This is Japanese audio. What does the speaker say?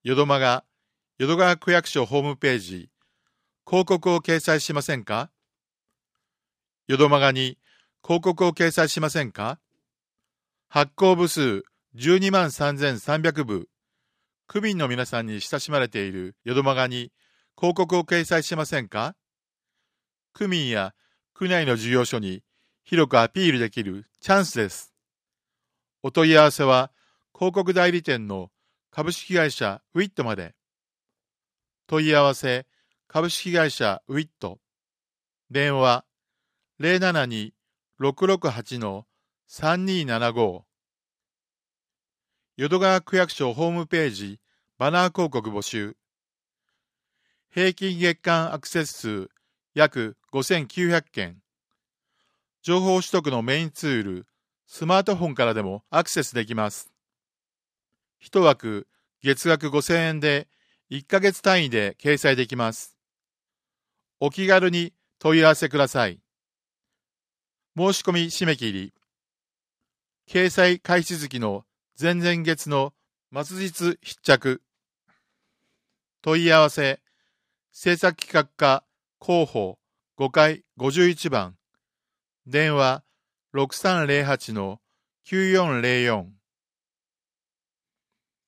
淀間が淀川区役所ホームページ、広告を掲載しませんか？淀間がに広告を掲載しませんか？発行部数12万3300部、区民の皆さんに親しまれている淀間がに広告を掲載しませんか？区民や区内の事業所に広くアピールできるチャンスです。お問い合わせは広告代理店の株式会社ウィットまで。問い合わせ株式会社ウィット。電話 072-668-3275。淀川区役所ホームページバナー広告募集。平均月間アクセス数約5900件。情報取得のメインツール、スマートフォンからでもアクセスできます。1枠月額5000円で1ヶ月単位で掲載できます。お気軽に問い合わせください。申し込み締め切り。掲載開始月の前々月の末日必着。問い合わせ、制作企画課広報5階51番。電話 6308-9404